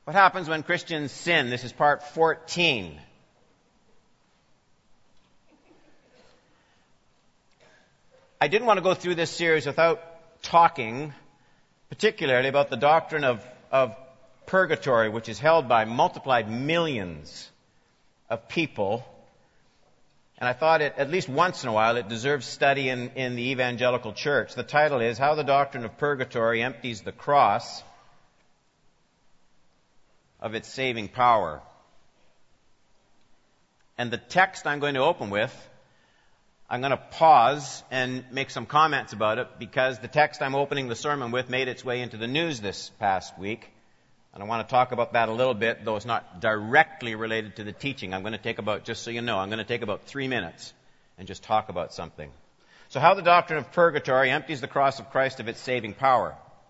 What happens when Christians sin? This is part 14. I didn't want to go through this series without talking particularly about the doctrine of purgatory, which is held by multiplied millions of people. And I thought at least once in a while, it deserves study in the evangelical church. The title is How the Doctrine of Purgatory Empties the Cross of its Saving Power. And the text I'm going to open with, I'm going to pause and make some comments about it because the text I'm opening the sermon with made its way into the news this past week. And I want to talk about that a little bit, though it's not directly related to the teaching. I'm going to take about, just so you know, I'm going to take about 3 minutes and just talk about something. So how the doctrine of purgatory empties the cross of Christ of its saving power.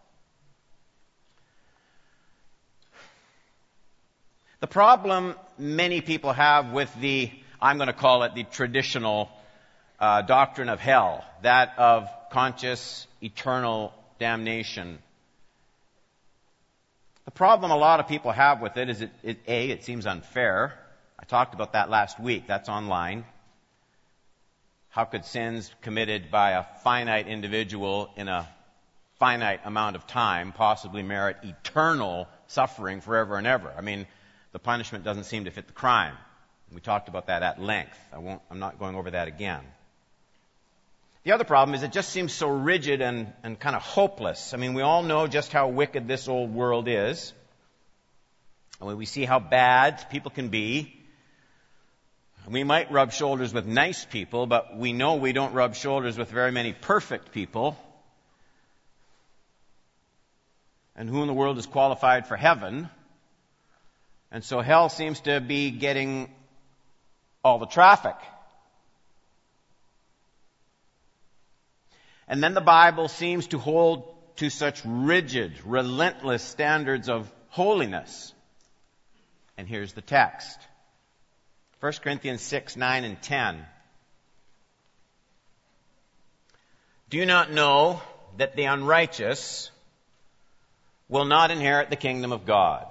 The problem many people have with I'm going to call it the traditional doctrine of hell, that of conscious, eternal damnation. The problem a lot of people have with it is it seems unfair. I talked about that last week. That's online. How could sins committed by a finite individual in a finite amount of time possibly merit eternal suffering forever and ever? I mean, the punishment doesn't seem to fit the crime. We talked about that at length. I'm not going over that again. The other problem is it just seems so rigid and kind of hopeless. I mean, we all know just how wicked this old world is. And when we see how bad people can be, we might rub shoulders with nice people, but we know we don't rub shoulders with very many perfect people. And who in the world is qualified for heaven? And so hell seems to be getting all the traffic. And then the Bible seems to hold to such rigid, relentless standards of holiness. And here's the text. 1 Corinthians 6, 9, and 10. Do you not know that the unrighteous will not inherit the kingdom of God?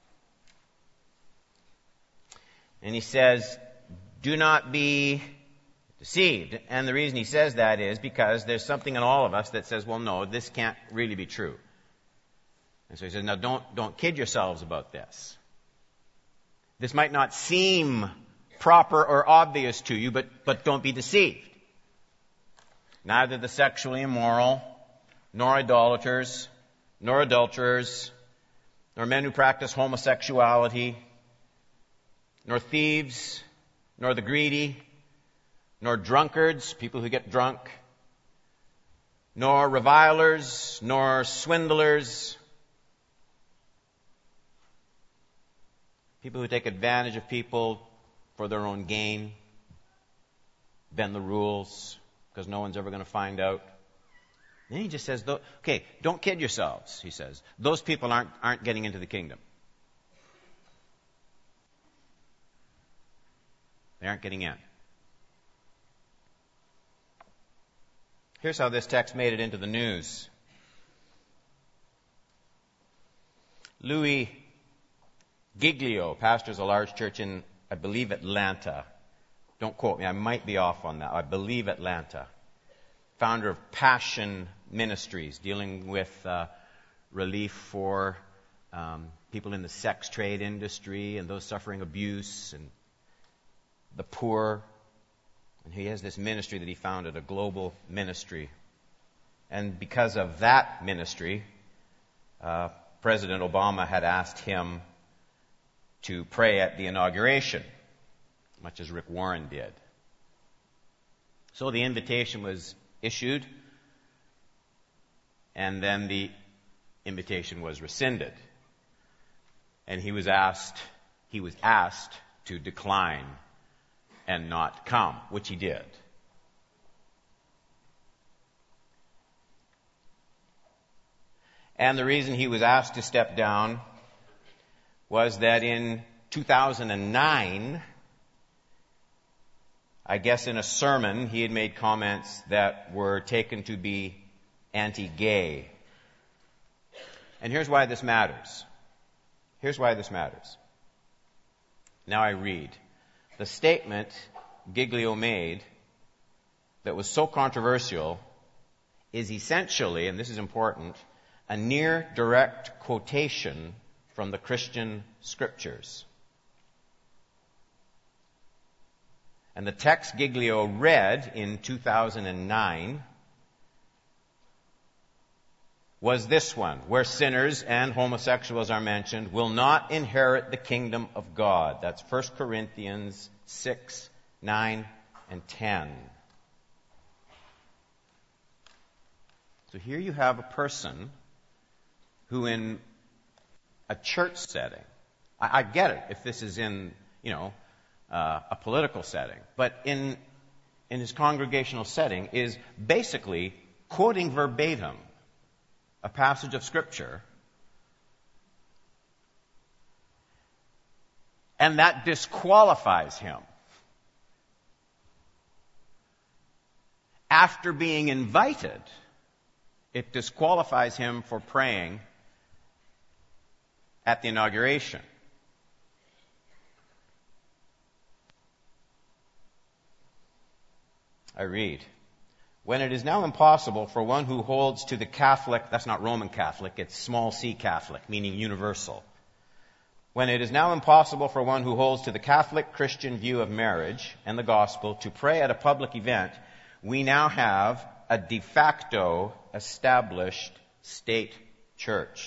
And he says, do not be deceived. And the reason he says that is because there's something in all of us that says, well, no, this can't really be true. And so he says, now don't kid yourselves about this. This might not seem proper or obvious to you, but don't be deceived. Neither the sexually immoral, nor idolaters, nor adulterers, nor men who practice homosexuality, nor thieves, nor the greedy, nor drunkards, people who get drunk, nor revilers, nor swindlers, people who take advantage of people for their own gain, bend the rules because no one's ever going to find out. Then he just says, okay, don't kid yourselves, he says. Those people aren't getting into the kingdom. They aren't getting in. Here's how this text made it into the news. Louis Giglio pastors a large church in, I believe, Atlanta. Don't quote me, I might be off on that. I believe Atlanta. Founder of Passion Ministries, dealing with relief for people in the sex trade industry and those suffering abuse and the poor. And he has this ministry that he founded, a global ministry. And because of that ministry, President Obama had asked him to pray at the inauguration, much as Rick Warren did. So the invitation was issued, and then the invitation was rescinded. And he was asked to decline and not come, which he did. And the reason he was asked to step down was that in 2009, I guess in a sermon, he had made comments that were taken to be anti-gay. And here's why this matters. Here's why this matters. Now I read. The statement Giglio made that was so controversial is essentially, and this is important, a near direct quotation from the Christian scriptures. And the text Giglio read in 2009 was this one, where sinners and homosexuals are mentioned, will not inherit the kingdom of God. That's 1 Corinthians 6, 9, and 10. So here you have a person who in a church setting, I get it if this is in, a political setting, but in his congregational setting is basically quoting verbatim a passage of Scripture, and that disqualifies him. After being invited, it disqualifies him for praying at the inauguration. I read, when it is now impossible for one who holds to the Catholic, that's not Roman Catholic, it's small c Catholic, meaning universal. When it is now impossible for one who holds to the Catholic Christian view of marriage and the gospel to pray at a public event, we now have a de facto established state church.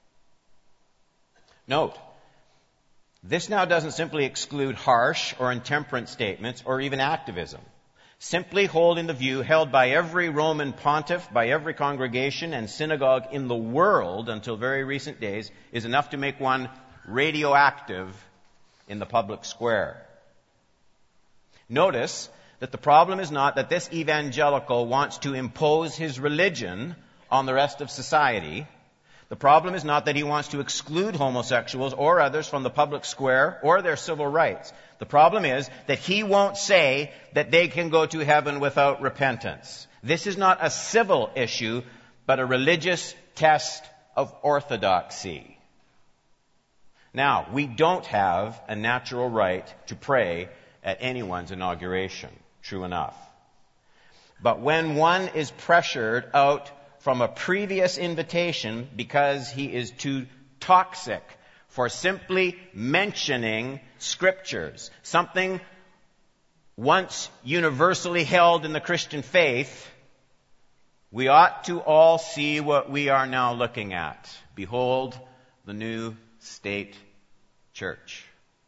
Note, this now doesn't simply exclude harsh or intemperate statements or even activism. Simply holding the view held by every Roman pontiff, by every congregation and synagogue in the world until very recent days is enough to make one radioactive in the public square. Notice that the problem is not that this evangelical wants to impose his religion on the rest of society. The problem is not that he wants to exclude homosexuals or others from the public square or their civil rights. The problem is that he won't say that they can go to heaven without repentance. This is not a civil issue, but a religious test of orthodoxy. Now, we don't have a natural right to pray at anyone's inauguration. True enough. But when one is pressured out from a previous invitation because he is too toxic for simply mentioning scriptures, something once universally held in the Christian faith, we ought to all see what we are now looking at. Behold, the new state church.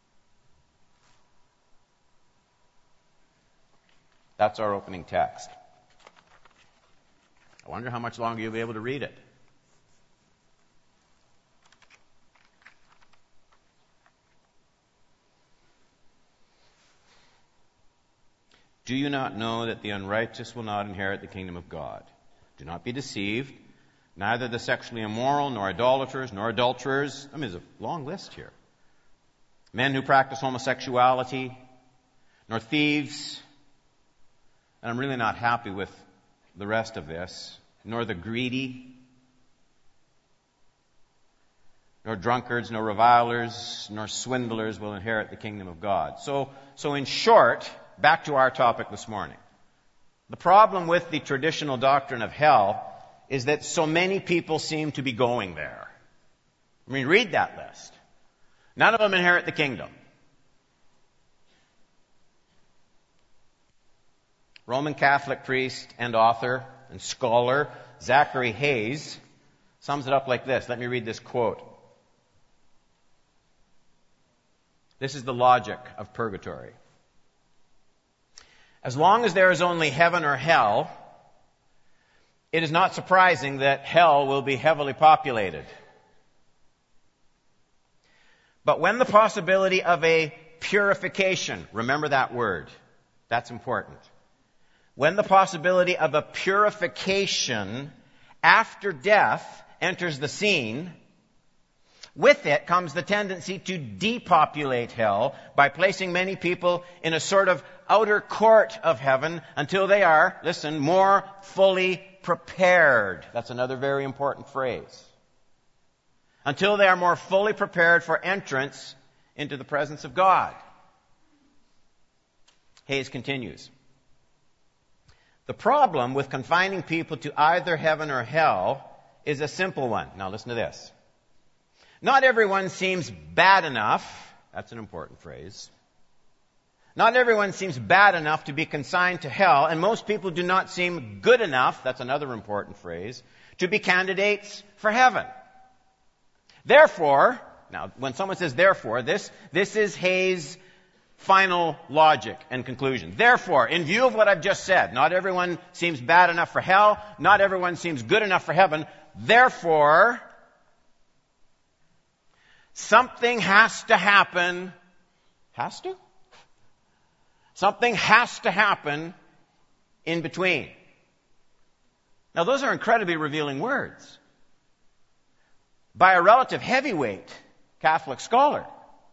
That's our opening text. I wonder how much longer you'll be able to read it. Do you not know that the unrighteous will not inherit the kingdom of God? Do not be deceived. Neither the sexually immoral, nor idolaters, nor adulterers. There's a long list here. Men who practice homosexuality, nor thieves. And I'm really not happy with the rest of this. Nor the greedy, nor drunkards, nor revilers, nor swindlers will inherit the kingdom of God. So in short, back to our topic this morning. The problem with the traditional doctrine of hell is that so many people seem to be going there. Read that list. None of them inherit the kingdom. Roman Catholic priest and author and scholar Zachary Hayes sums it up like this. Let me read this quote. This is the logic of purgatory. As long as there is only heaven or hell, it is not surprising that hell will be heavily populated. But when the possibility of a purification, remember that word, that's important. When the possibility of a purification after death enters the scene, with it comes the tendency to depopulate hell by placing many people in a sort of outer court of heaven until they are, listen, more fully prepared. That's another very important phrase. until they are more fully prepared for entrance into the presence of God. Hayes continues. The problem with confining people to either heaven or hell is a simple one. Now listen to this. Not everyone seems bad enough. That's an important phrase. Not everyone seems bad enough to be consigned to hell, and most people do not seem good enough, that's another important phrase, to be candidates for heaven. Therefore, now when someone says therefore, this is Hayes' final logic and conclusion. Therefore, in view of what I've just said, not everyone seems bad enough for hell, not everyone seems good enough for heaven. Therefore, something has to happen. Has to? Something has to happen in between. Now, those are incredibly revealing words by a relative heavyweight Catholic scholar.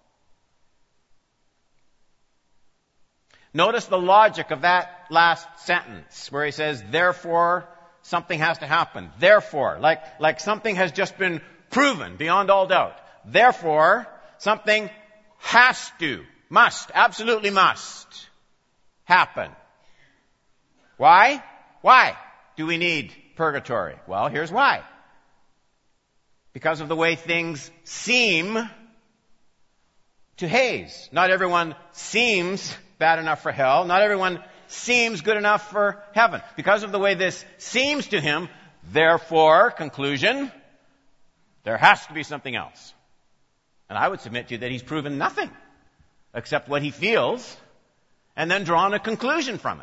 Notice the logic of that last sentence where he says, therefore, something has to happen. Therefore, like something has just been proven beyond all doubt. Therefore, something has to, must, absolutely must happen. Why? Why do we need purgatory? Well, here's why. Because of the way things seem to Hayes. Not everyone seems bad enough for hell. Not everyone seems good enough for heaven. Because of the way this seems to him, therefore, conclusion, there has to be something else. And I would submit to you that he's proven nothing except what he feels and then drawn a conclusion from it.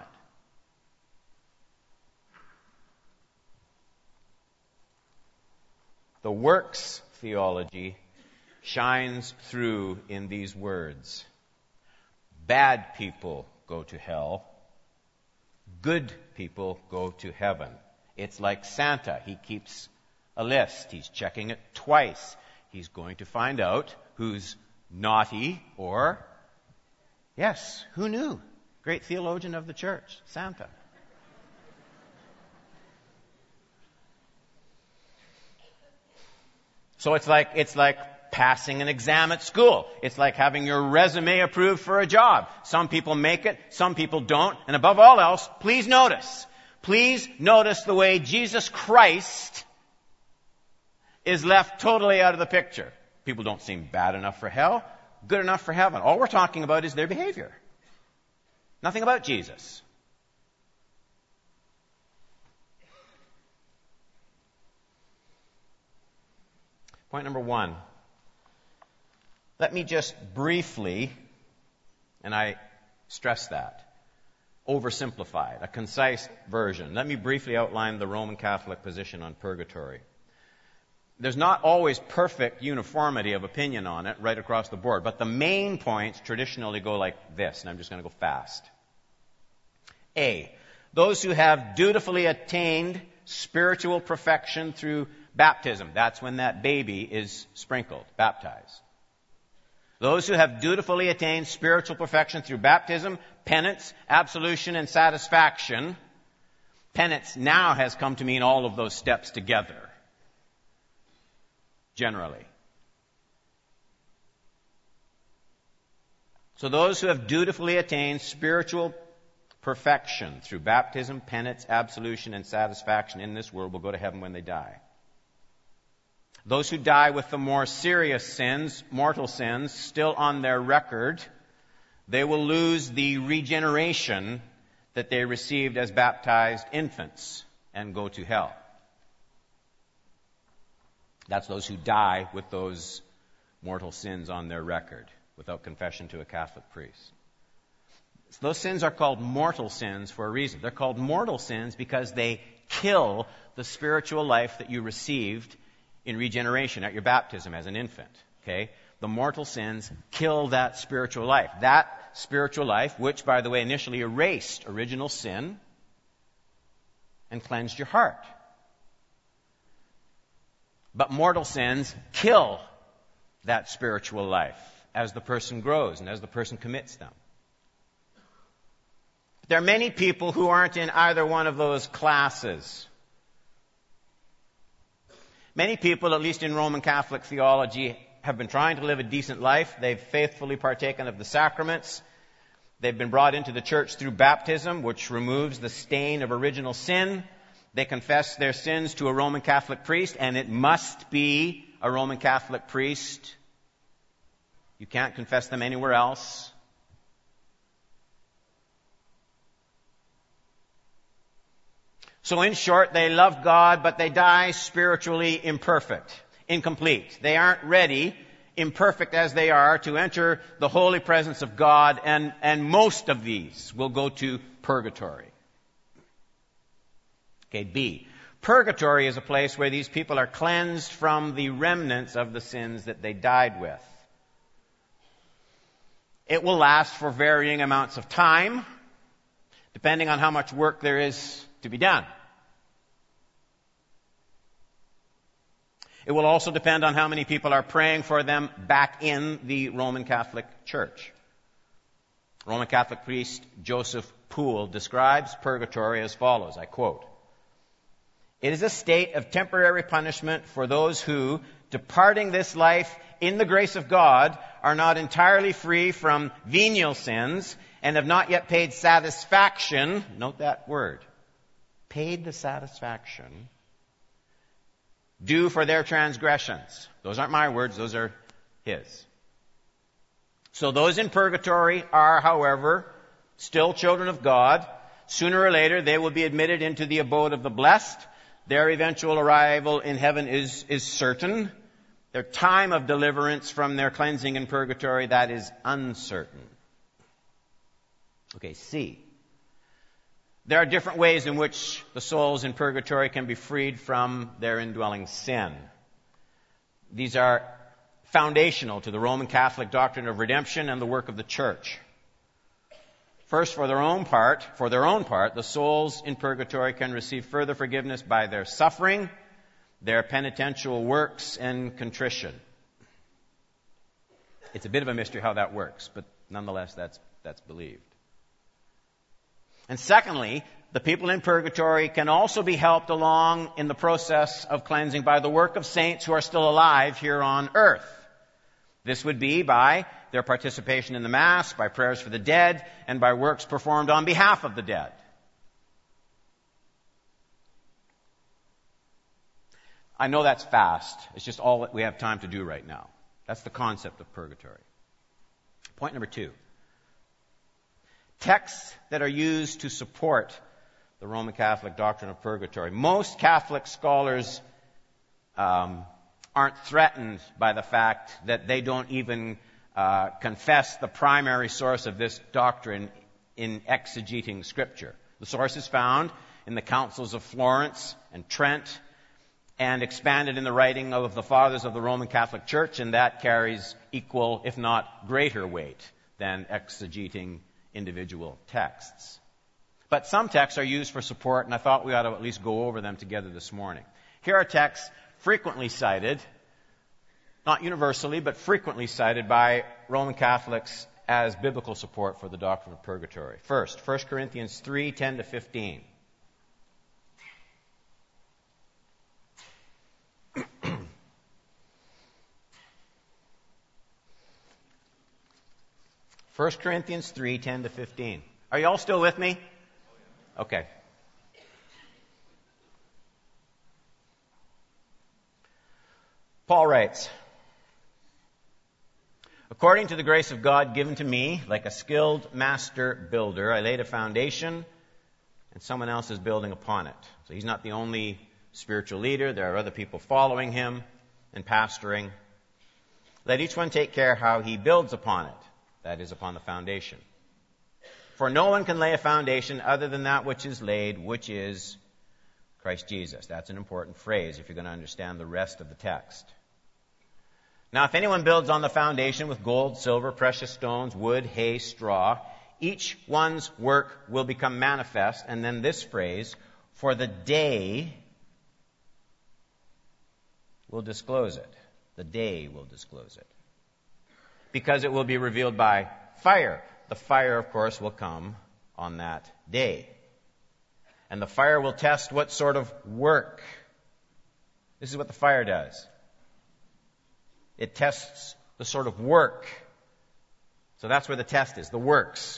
The works theology shines through in these words. Bad people go to hell. Good people go to heaven. It's like Santa. He keeps a list. He's checking it twice. He's going to find out who's naughty or, yes, who knew? Great theologian of the church, Santa. So it's like passing an exam at school. It's like having your resume approved for a job. Some people make it, some people don't. And above all else, please notice the way Jesus Christ is left totally out of the picture. People don't seem bad enough for hell, good enough for heaven. All we're talking about is their behavior. Nothing about Jesus. Point number one. Let me just briefly, and I stress that, oversimplified, a concise version. Let me briefly outline the Roman Catholic position on purgatory. There's not always perfect uniformity of opinion on it right across the board, but the main points traditionally go like this, and I'm just going to go fast. A, those who have dutifully attained spiritual perfection through baptism. That's when that baby is sprinkled, baptized. Those who have dutifully attained spiritual perfection through baptism, penance, absolution, and satisfaction. Penance now has come to mean all of those steps together, generally. So those who have dutifully attained spiritual perfection through baptism, penance, absolution, and satisfaction in this world will go to heaven when they die. Those who die with the more serious sins, mortal sins, still on their record, they will lose the regeneration that they received as baptized infants and go to hell. That's those who die with those mortal sins on their record without confession to a Catholic priest. Those sins are called mortal sins for a reason. They're called mortal sins because they kill the spiritual life that you received in regeneration at your baptism as an infant. Okay? The mortal sins kill that spiritual life. That spiritual life, which, by the way, initially erased original sin and cleansed your heart. But mortal sins kill that spiritual life as the person grows and as the person commits them. There are many people who aren't in either one of those classes. Many people, at least in Roman Catholic theology, have been trying to live a decent life. They've faithfully partaken of the sacraments. They've been brought into the church through baptism, which removes the stain of original sin. They confess their sins to a Roman Catholic priest, and it must be a Roman Catholic priest. You can't confess them anywhere else. So in short, they love God, but they die spiritually imperfect, incomplete. They aren't ready, imperfect as they are, to enter the holy presence of God, and most of these will go to purgatory. Okay, B. Purgatory is a place where these people are cleansed from the remnants of the sins that they died with. It will last for varying amounts of time, depending on how much work there is to be done. It will also depend on how many people are praying for them back in the Roman Catholic Church. Roman Catholic priest Joseph Poole describes purgatory as follows, I quote, "It is a state of temporary punishment for those who, departing this life in the grace of God, are not entirely free from venial sins and have not yet paid satisfaction," note that word, paid the satisfaction, "due for their transgressions." Those aren't my words, those are his. So those in purgatory are, however, still children of God. Sooner or later, they will be admitted into the abode of the blessed. Their eventual arrival in heaven is certain. Their time of deliverance from their cleansing in purgatory, that is uncertain. Okay, C. There are different ways in which the souls in purgatory can be freed from their indwelling sin. These are foundational to the Roman Catholic doctrine of redemption and the work of the Church. First, for their own part, the souls in purgatory can receive further forgiveness by their suffering, their penitential works, and contrition. It's a bit of a mystery how that works, but nonetheless, that's believed. And secondly, the people in purgatory can also be helped along in the process of cleansing by the work of saints who are still alive here on earth. This would be by their participation in the Mass, by prayers for the dead, and by works performed on behalf of the dead. I know that's fast. It's just all that we have time to do right now. That's the concept of purgatory. Point number 2. Texts that are used to support the Roman Catholic doctrine of purgatory. Most Catholic scholars aren't threatened by the fact that they don't even confess the primary source of this doctrine in exegeting Scripture. The source is found in the councils of Florence and Trent and expanded in the writing of the fathers of the Roman Catholic Church, and that carries equal, if not greater weight than exegeting individual texts. But some texts are used for support, and I thought we ought to at least go over them together this morning. Here are texts frequently cited, not universally, but frequently cited by Roman Catholics as biblical support for the doctrine of purgatory. First, 1 Corinthians 3, 10 to 15. First Corinthians 3, 10 to 15. Are you all still with me? Okay. Paul writes, "According to the grace of God given to me, like a skilled master builder, I laid a foundation, and someone else is building upon it." So he's not the only spiritual leader. There are other people following him and pastoring. "Let each one take care how he builds upon it, that is, upon the foundation. For no one can lay a foundation other than that which is laid, which is Christ Jesus." That's an important phrase if you're going to understand the rest of the text. "Now, if anyone builds on the foundation with gold, silver, precious stones, wood, hay, straw, each one's work will become manifest." And then this phrase, "for the day will disclose it." The day will disclose it. "Because it will be revealed by fire." The fire, of course, will come on that day. "And the fire will test what sort of work." This is what the fire does. It tests the sort of work. So that's where the test is, the works.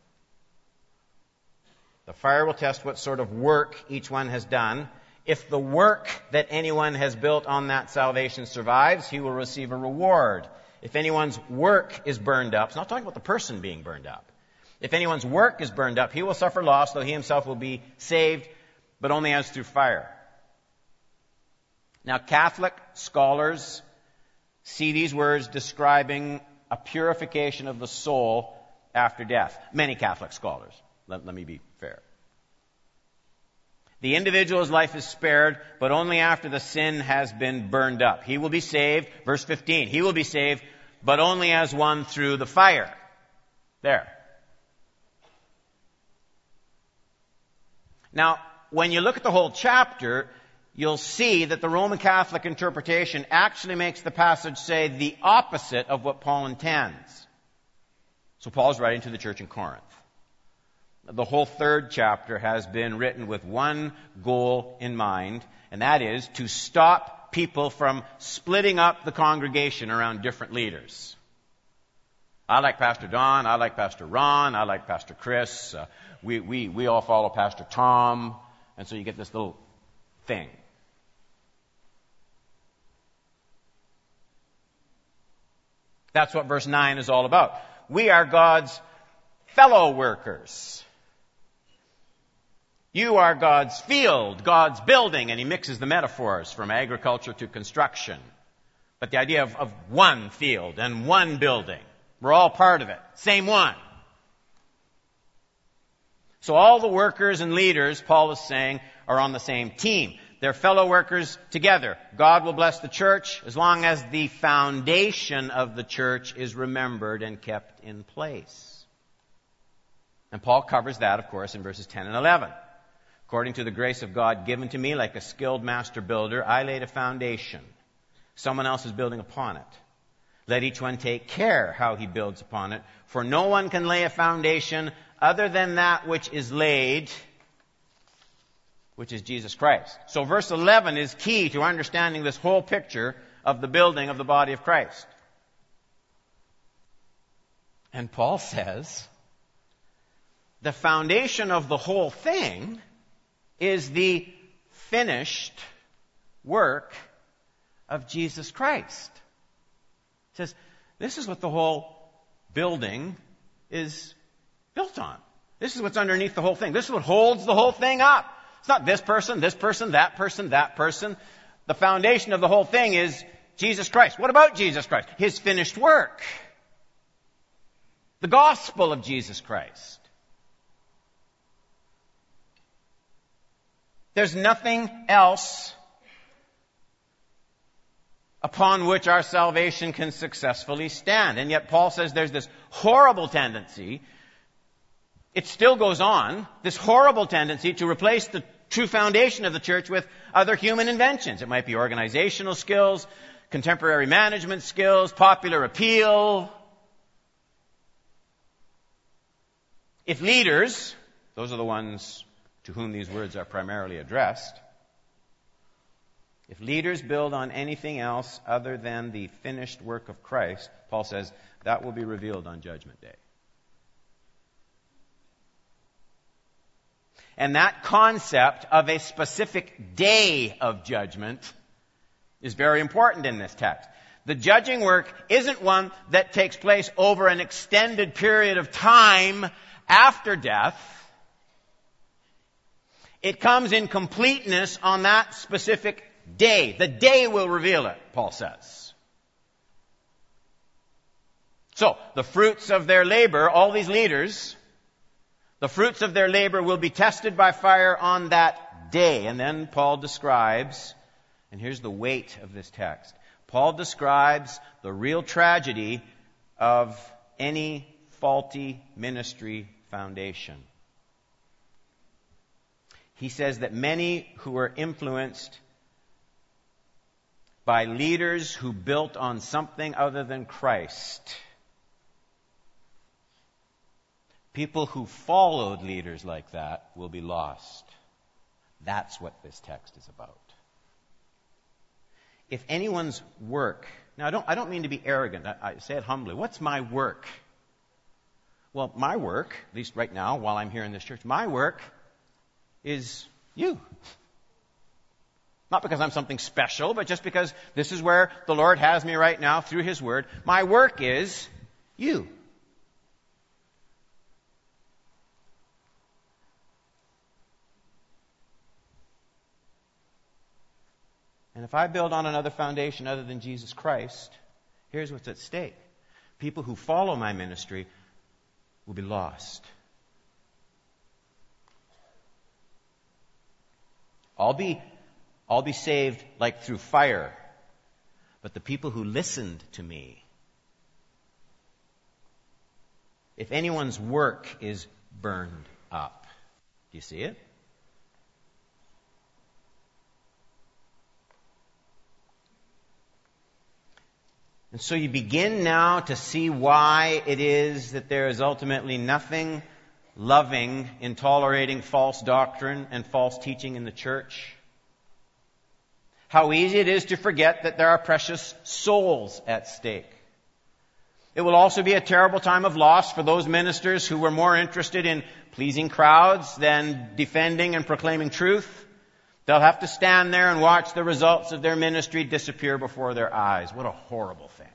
The fire will test what sort of work each one has done. If the work that anyone has built on that salvation survives, he will receive a reward. If anyone's work is burned up, it's not talking about the person being burned up. If anyone's work is burned up, he will suffer loss, though he himself will be saved, but only as through fire. Now, Catholic scholars see these words describing a purification of the soul after death. Many Catholic scholars. Let me be fair. The individual's life is spared, but only after the sin has been burned up. He will be saved, verse 15, he will be saved, but only as one through the fire. There. Now, when you look at the whole chapter, you'll see that the Roman Catholic interpretation actually makes the passage say the opposite of what Paul intends. So Paul's writing to the church in Corinth. The whole third chapter has been written with one goal in mind, and that is to stop people from splitting up the congregation around different leaders. I like Pastor Don, I like Pastor Ron, I like Pastor Chris, we all follow Pastor Tom, and so you get this little thing. That's what verse 9 is all about. We are God's fellow workers. You are God's field, God's building, and he mixes the metaphors from agriculture to construction. But the idea of one field and one building. We're all part of it. Same one. So all the workers and leaders, Paul is saying, are on the same team. They're fellow workers together. God will bless the church as long as the foundation of the church is remembered and kept in place. And Paul covers that, of course, in verses 10 and 11. According to the grace of God given to me, like a skilled master builder, I laid a foundation. Someone else is building upon it. Let each one take care how he builds upon it. For no one can lay a foundation other than that which is laid, which is Jesus Christ. So verse 11 is key to understanding this whole picture of the building of the body of Christ. And Paul says, the foundation of the whole thing is the finished work of Jesus Christ. It says, this is what the whole building is built on. This is what's underneath the whole thing. This is what holds the whole thing up. It's not this person, that person, that person. The foundation of the whole thing is Jesus Christ. What about Jesus Christ? His finished work. The gospel of Jesus Christ. There's nothing else upon which our salvation can successfully stand. And yet Paul says there's this horrible tendency, it still goes on, this horrible tendency to replace the true foundation of the church with other human inventions. It might be organizational skills, contemporary management skills, popular appeal. If leaders, those are the ones to whom these words are primarily addressed, if leaders build on anything else other than the finished work of Christ, Paul says, that will be revealed on Judgment Day. And that concept of a specific day of judgment is very important in this text. The judging work isn't one that takes place over an extended period of time after death. It comes in completeness on that specific day. The day will reveal it, Paul says. So, the fruits of their labor, all these leaders, the fruits of their labor will be tested by fire on that day. And then Paul describes, and here's the weight of this text, Paul describes the real tragedy of any faulty ministry foundation. He says that many who were influenced by leaders who built on something other than Christ, people who followed leaders like that, will be lost. That's what this text is about. if anyone's work, now I don't mean to be arrogant, I say it humbly. What's my work? Well, my work, at least right now while I'm here in this church, my work is you. Not because I'm something special, but just because this is where the Lord has me right now through His Word. My work is you. And if I build on another foundation other than Jesus Christ, here's what's at stake. People who follow my ministry will be lost. I'll be saved like through fire. But the people who listened to me, if anyone's work is burned up, do you see it? And so you begin now to see why it is that there is ultimately nothing loving in tolerating false doctrine and false teaching in the church. How easy it is to forget that there are precious souls at stake. It will also be a terrible time of loss for those ministers who were more interested in pleasing crowds than defending and proclaiming truth. They'll have to stand there and watch the results of their ministry disappear before their eyes. What a horrible thing.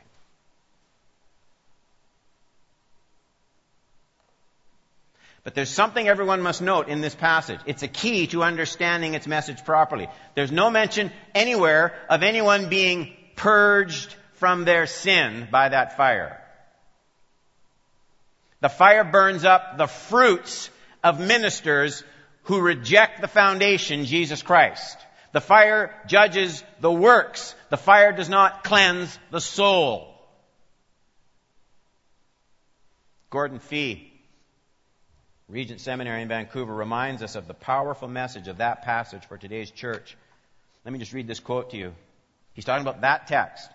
But there's something everyone must note in this passage. It's a key to understanding its message properly. There's no mention anywhere of anyone being purged from their sin by that fire. The fire burns up the fruits of ministers who reject the foundation, Jesus Christ. The fire judges the works. The fire does not cleanse the soul. Gordon Fee, Regent Seminary in Vancouver, reminds us of the powerful message of that passage for today's church. Let me just read this quote to you. He's talking about that text.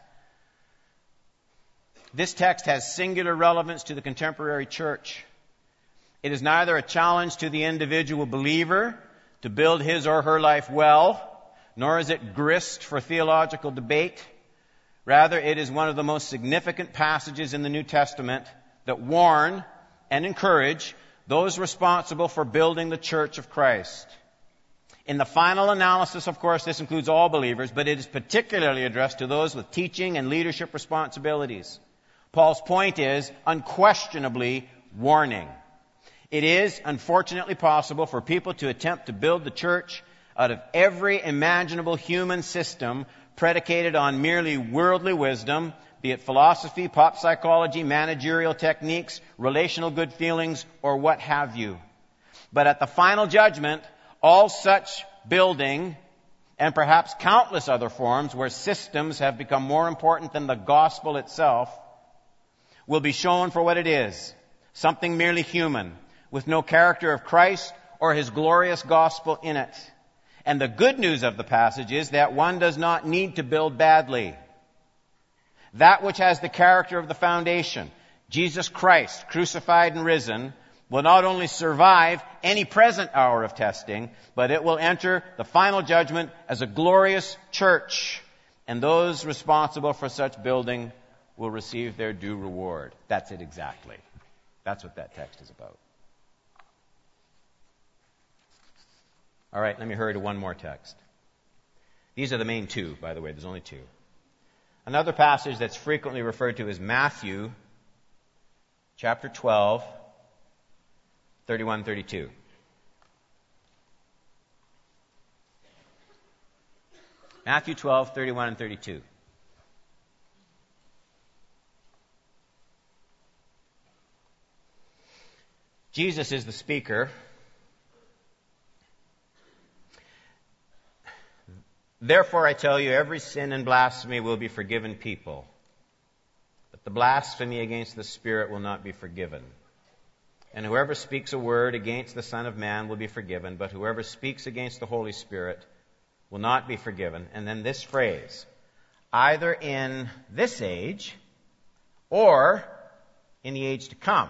This text has singular relevance to the contemporary church. It is neither a challenge to the individual believer to build his or her life well, nor is it grist for theological debate. Rather, it is one of the most significant passages in the New Testament that warn and encourage those responsible for building the church of Christ. In the final analysis, of course, this includes all believers, but it is particularly addressed to those with teaching and leadership responsibilities. Paul's point is unquestionably warning. It is, unfortunately, possible for people to attempt to build the church out of every imaginable human system predicated on merely worldly wisdom, be it philosophy, pop psychology, managerial techniques, relational good feelings, or what have you. But at the final judgment, all such building, and perhaps countless other forms where systems have become more important than the gospel itself, will be shown for what it is, something merely human, with no character of Christ or His glorious gospel in it. And the good news of the passage is that one does not need to build badly. That which has the character of the foundation, Jesus Christ, crucified and risen, will not only survive any present hour of testing, but it will enter the final judgment as a glorious church. And those responsible for such building will receive their due reward. That's it exactly. That's what that text is about. All right, let me hurry to one more text. These are the main two, by the way. There's only two. Another passage that's frequently referred to is Matthew chapter 12, 31-32. Matthew 12, 31 and 32. Jesus is the speaker. Therefore, I tell you, every sin and blasphemy will be forgiven people, but the blasphemy against the Spirit will not be forgiven. And whoever speaks a word against the Son of Man will be forgiven, but whoever speaks against the Holy Spirit will not be forgiven. And then this phrase, either in this age or in the age to come.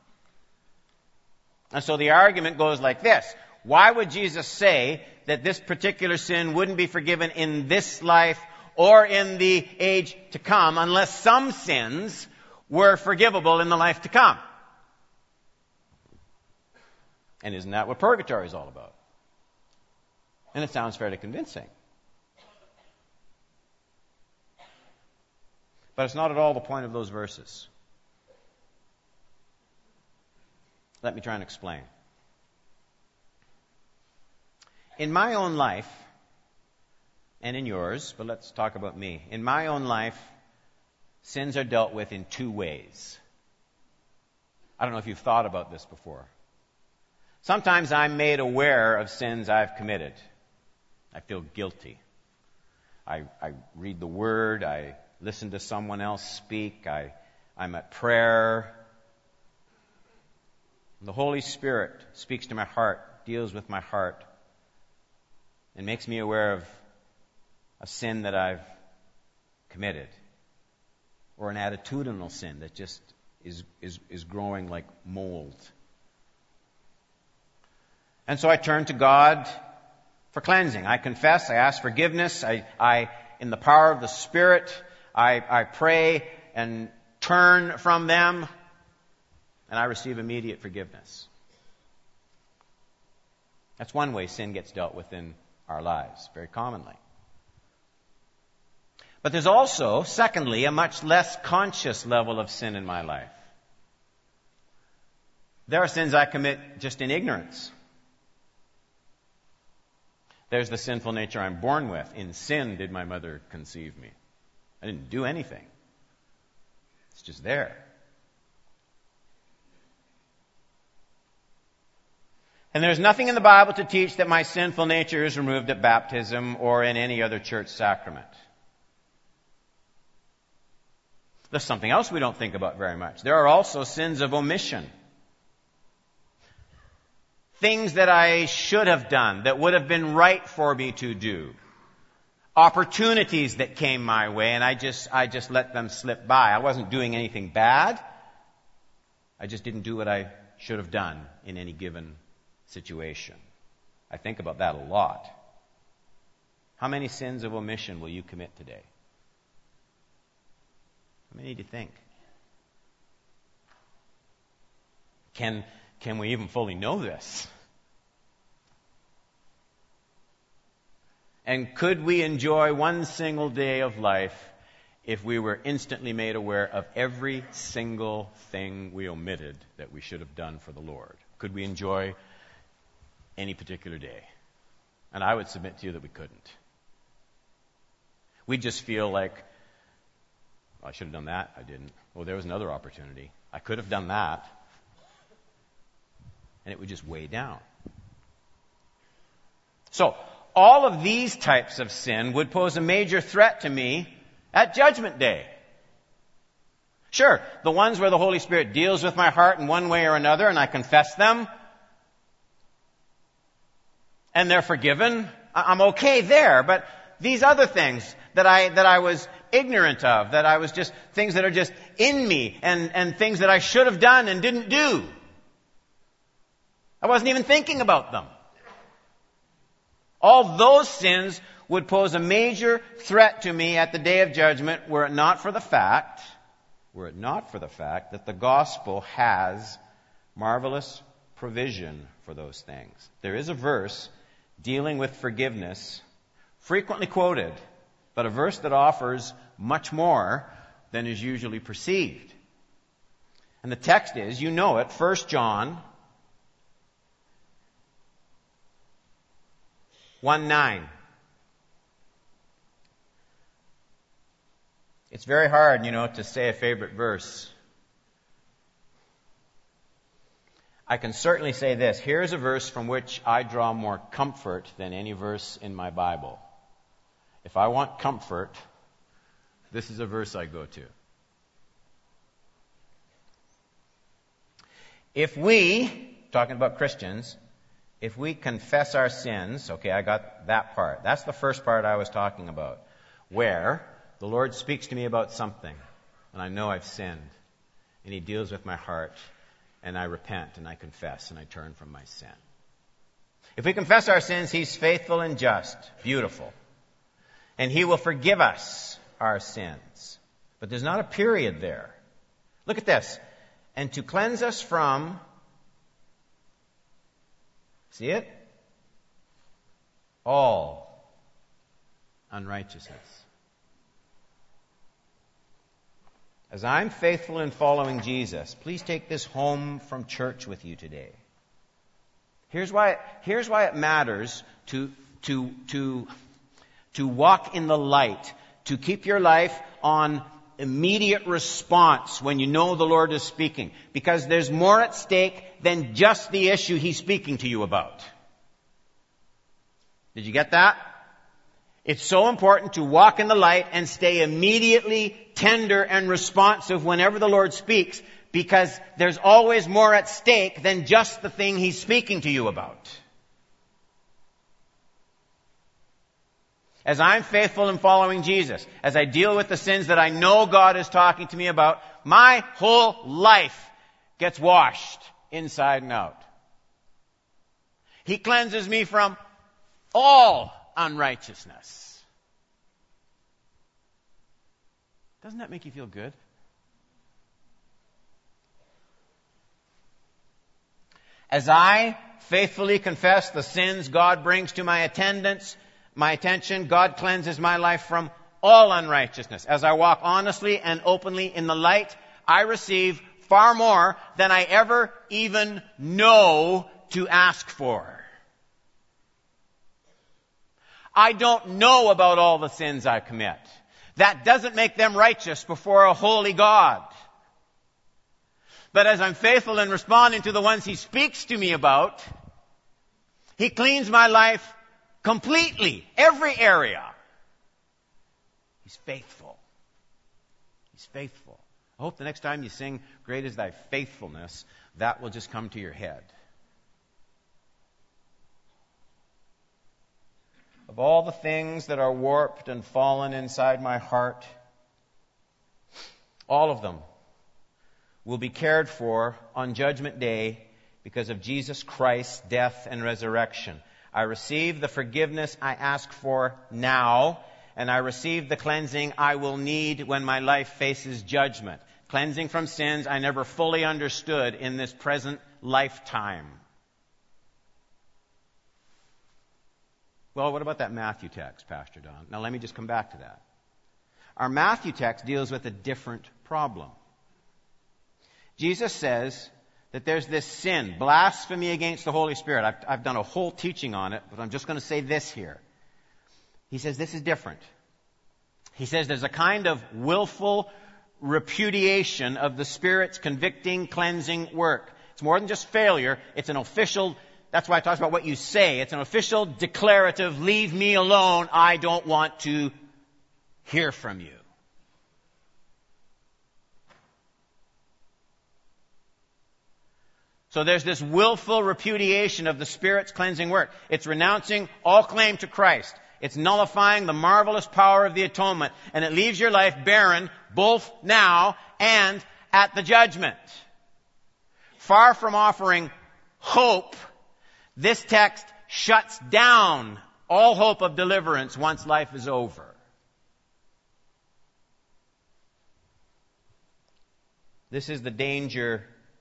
And so the argument goes like this. Why would Jesus say that this particular sin wouldn't be forgiven in this life or in the age to come unless some sins were forgivable in the life to come. And isn't that what purgatory is all about? And it sounds fairly convincing. But it's not at all the point of those verses. Let me try and explain. In my own life, and in yours, but let's talk about me. In my own life, sins are dealt with in two ways. I don't know if you've thought about this before. Sometimes I'm made aware of sins I've committed. I feel guilty. I read the Word, I listen to someone else speak, I'm at prayer. The Holy Spirit speaks to my heart, deals with my heart, and makes me aware of a sin that I've committed, or an attitudinal sin that just is growing like mold. And so I turn to God for cleansing. I confess, I ask forgiveness, I in the power of the Spirit, I pray and turn from them, and I receive immediate forgiveness. That's one way sin gets dealt with in our lives, very commonly. But there's also, secondly, a much less conscious level of sin in my life. There are sins I commit just in ignorance. There's the sinful nature I'm born with. In sin did my mother conceive me. I didn't do anything. It's just there. And there's nothing in the Bible to teach that my sinful nature is removed at baptism or in any other church sacrament. There's something else we don't think about very much. There are also sins of omission. Things that I should have done, that would have been right for me to do. Opportunities that came my way, and I just let them slip by. I wasn't doing anything bad. I just didn't do what I should have done in any given situation. I think about that a lot. How many sins of omission will you commit today? How many do you think? Can we even fully know this? And could we enjoy one single day of life if we were instantly made aware of every single thing we omitted that we should have done for the Lord? Could we enjoy any particular day? And I would submit to you that we couldn't. We'd just feel like, I should have done that. I didn't. Oh, there was another opportunity. I could have done that. And it would just weigh down. So, all of these types of sin would pose a major threat to me at Judgment Day. Sure, the ones where the Holy Spirit deals with my heart in one way or another and I confess them, and they're forgiven, I'm okay there. But these other things that I was ignorant of, that I was just things that are just in me, and things that I should have done and didn't do, I wasn't even thinking about them. All those sins would pose a major threat to me at the day of judgment were it not for the fact that the gospel has marvelous provision for those things. There is a verse dealing with forgiveness, frequently quoted, but a verse that offers much more than is usually perceived. And the text is, you know it, 1 John 1:9. It's very hard, to say a favorite verse. I can certainly say this. Here's a verse from which I draw more comfort than any verse in my Bible. If I want comfort, this is a verse I go to. If we, talking about Christians, if we confess our sins, okay, I got that part. That's the first part I was talking about, where the Lord speaks to me about something, and I know I've sinned, and He deals with my heart, and I repent, and I confess, and I turn from my sin. If we confess our sins, He's faithful and just. Beautiful. and He will forgive us our sins. But there's not a period there. Look at this. And to cleanse us from, see it? All unrighteousness. As I'm faithful in following Jesus, please take this home from church with you today. Here's why it matters to walk in the light, to keep your life on immediate response when you know the Lord is speaking. Because there's more at stake than just the issue He's speaking to you about. Did you get that? It's so important to walk in the light and stay immediately tender and responsive whenever the Lord speaks, because there's always more at stake than just the thing He's speaking to you about. As I'm faithful in following Jesus, as I deal with the sins that I know God is talking to me about, my whole life gets washed inside and out. He cleanses me from all unrighteousness. Doesn't that make you feel good? As I faithfully confess the sins God brings to my attention, God cleanses my life from all unrighteousness. As I walk honestly and openly in the light, I receive far more than I ever even know to ask for. I don't know about all the sins I commit. That doesn't make them righteous before a holy God. But as I'm faithful in responding to the ones He speaks to me about, He cleans my life completely, every area. He's faithful. He's faithful. I hope the next time you sing, "Great is Thy faithfulness," that will just come to your head. Of all the things that are warped and fallen inside my heart, all of them will be cared for on Judgment Day because of Jesus Christ's death and resurrection. I receive the forgiveness I ask for now, and I receive the cleansing I will need when my life faces judgment. Cleansing from sins I never fully understood in this present lifetime. Well, what about that Matthew text, Pastor Don? Now let me just come back to that. Our Matthew text deals with a different problem. Jesus says that there's this sin, blasphemy against the Holy Spirit. I've done a whole teaching on it, but I'm just going to say this here. He says this is different. He says there's a kind of willful repudiation of the Spirit's convicting, cleansing work. It's more than just failure. It's an official. That's why it talks about what you say. It's an official declarative, leave me alone, I don't want to hear from you. So there's this willful repudiation of the Spirit's cleansing work. It's renouncing all claim to Christ. It's nullifying the marvelous power of the atonement. And it leaves your life barren both now and at the judgment. Far from offering hope, this text shuts down all hope of deliverance once life is over. This is the danger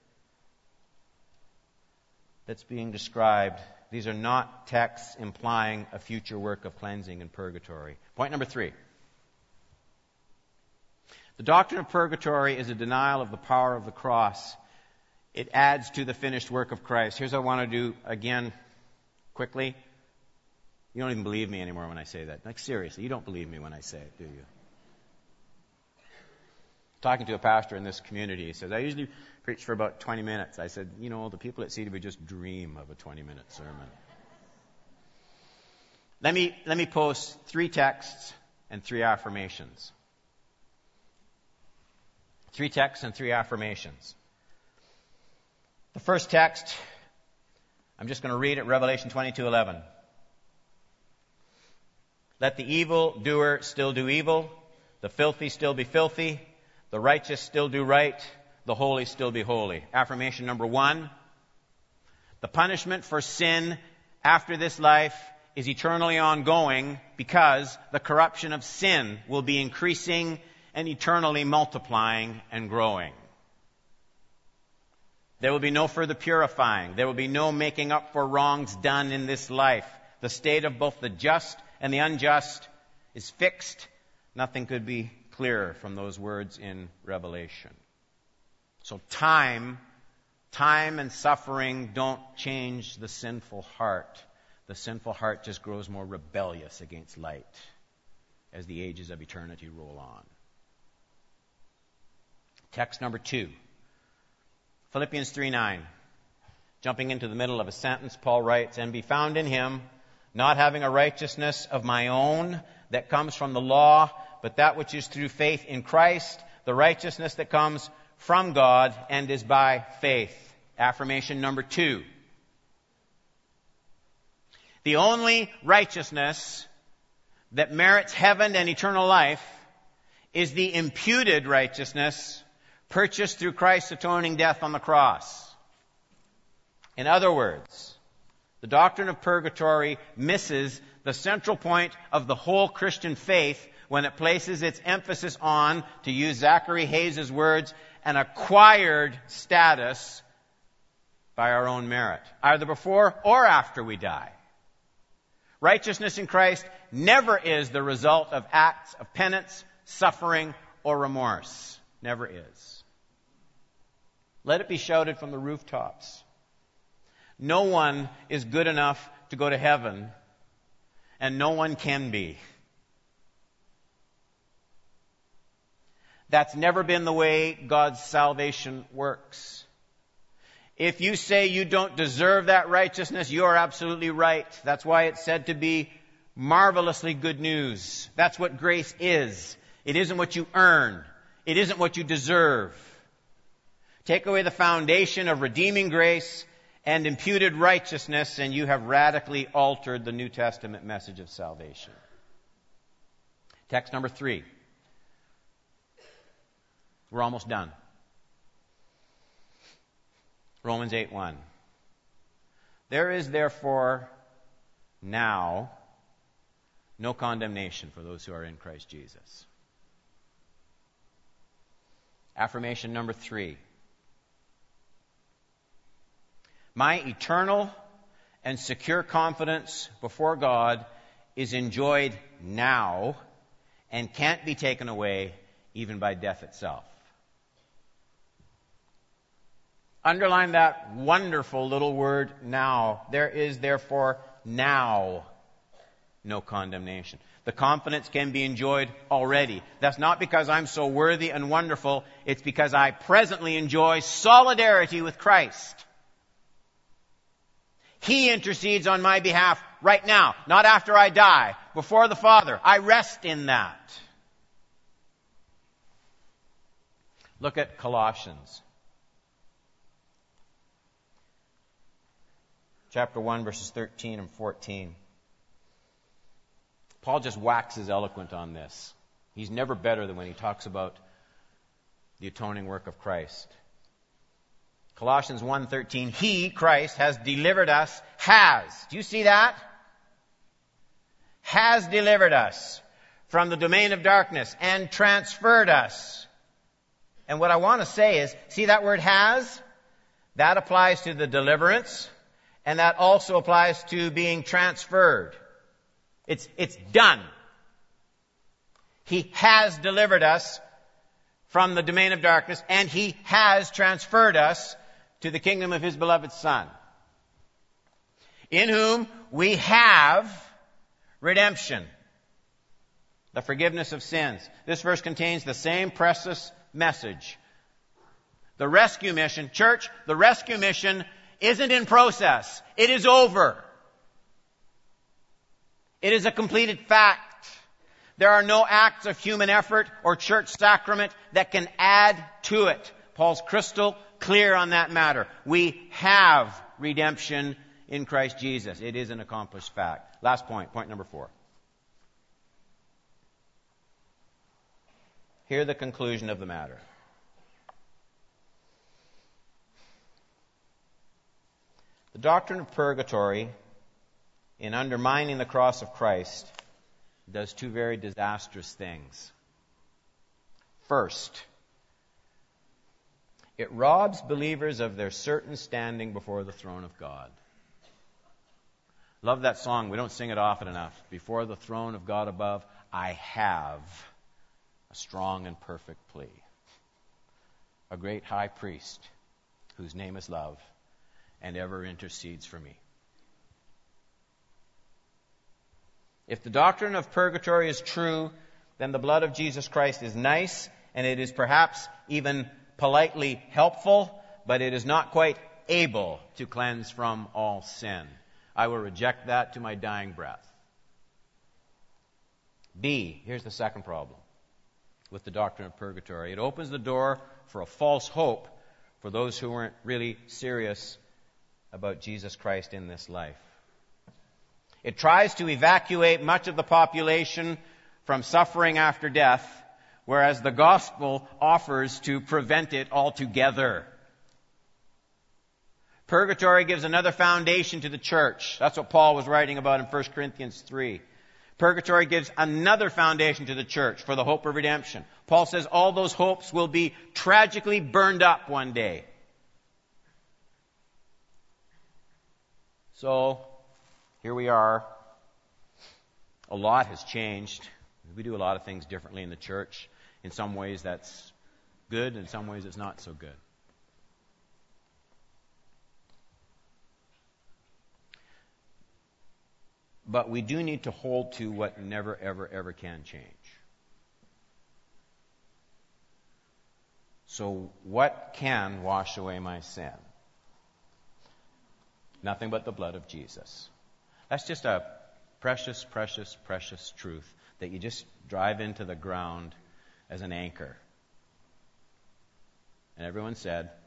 that's being described. These are not texts implying a future work of cleansing in purgatory. Point number 3. The doctrine of purgatory is a denial of the power of the cross. It adds to the finished work of Christ. Here's what I want to do again, quickly. You don't even believe me anymore when I say that. Like, seriously, you don't believe me when I say it, do you? Talking to a pastor in this community, he says, I usually preach for about 20 minutes. I said, the people at CW just dream of a 20-minute sermon. Let me post 3 texts and 3 affirmations. 3 texts and 3 affirmations. The first text, I'm just going to read it, Revelation 22:11. Let the evildoer still do evil, the filthy still be filthy, the righteous still do right, the holy still be holy. Affirmation number 1, the punishment for sin after this life is eternally ongoing because the corruption of sin will be increasing and eternally multiplying and growing. There will be no further purifying. There will be no making up for wrongs done in this life. The state of both the just and the unjust is fixed. Nothing could be clearer from those words in Revelation. So time and suffering don't change the sinful heart. The sinful heart just grows more rebellious against light as the ages of eternity roll on. Text number 2. Philippians 3:9. Jumping into the middle of a sentence, Paul writes, "And be found in him, not having a righteousness of my own that comes from the law, but that which is through faith in Christ, the righteousness that comes from God and is by faith." Affirmation number 2. The only righteousness that merits heaven and eternal life is the imputed righteousness purchased through Christ's atoning death on the cross. In other words, the doctrine of purgatory misses the central point of the whole Christian faith when it places its emphasis on, to use Zachary Hayes' words, an acquired status by our own merit, either before or after we die. Righteousness in Christ never is the result of acts of penance, suffering, or remorse. Never is. Let it be shouted from the rooftops. No one is good enough to go to heaven, and no one can be. That's never been the way God's salvation works. If you say you don't deserve that righteousness, you are absolutely right. That's why it's said to be marvelously good news. That's what grace is. It isn't what you earn. It isn't what you deserve. Take away the foundation of redeeming grace and imputed righteousness, and you have radically altered the New Testament message of salvation. Text number 3. We're almost done. Romans 8:1. There is therefore now no condemnation for those who are in Christ Jesus. Affirmation number 3. My eternal and secure confidence before God is enjoyed now and can't be taken away even by death itself. Underline that wonderful little word, now. There is therefore now no condemnation. The confidence can be enjoyed already. That's not because I'm so worthy and wonderful. It's because I presently enjoy solidarity with Christ. He intercedes on my behalf right now, not after I die, before the Father. I rest in that. Look at Colossians. Chapter 1, verses 13 and 14. Paul just waxes eloquent on this. He's never better than when he talks about the atoning work of Christ. Colossians 1:13, He, Christ, has delivered us, do you see that? Has delivered us from the domain of darkness and transferred us. And what I want to say is, see that word has? That applies to the deliverance, and that also applies to being transferred. It's done. He has delivered us from the domain of darkness, and He has transferred us to the kingdom of His beloved Son, in whom we have redemption, the forgiveness of sins. This verse contains the same precious message. The rescue mission, church, the rescue mission isn't in process. It is over. It is a completed fact. There are no acts of human effort or church sacrament that can add to it. Paul's crystal clear on that matter. We have redemption in Christ Jesus. It is an accomplished fact. Last point, point number 4. Hear the conclusion of the matter. The doctrine of purgatory in undermining the cross of Christ, does two very disastrous things. First, it robs believers of their certain standing before the throne of God. Love that song. We don't sing it often enough. Before the throne of God above, I have a strong and perfect plea. A great high priest whose name is love and ever intercedes for me. If the doctrine of purgatory is true, then the blood of Jesus Christ is nice, and it is perhaps even politely helpful, but it is not quite able to cleanse from all sin. I will reject that to my dying breath. B, here's the second problem with the doctrine of purgatory. It opens the door for a false hope for those who weren't really serious about Jesus Christ in this life. It tries to evacuate much of the population from suffering after death, whereas the gospel offers to prevent it altogether. Purgatory gives another foundation to the church. That's what Paul was writing about in 1 Corinthians 3. Purgatory gives another foundation to the church for the hope of redemption. Paul says all those hopes will be tragically burned up one day. So, here we are. A lot has changed. We do a lot of things differently in the church. In some ways that's good, in some ways it's not so good. But we do need to hold to what never, ever, ever can change. So what can wash away my sin? Nothing but the blood of Jesus. That's just a precious, precious, precious truth that you just drive into the ground as an anchor. And everyone said,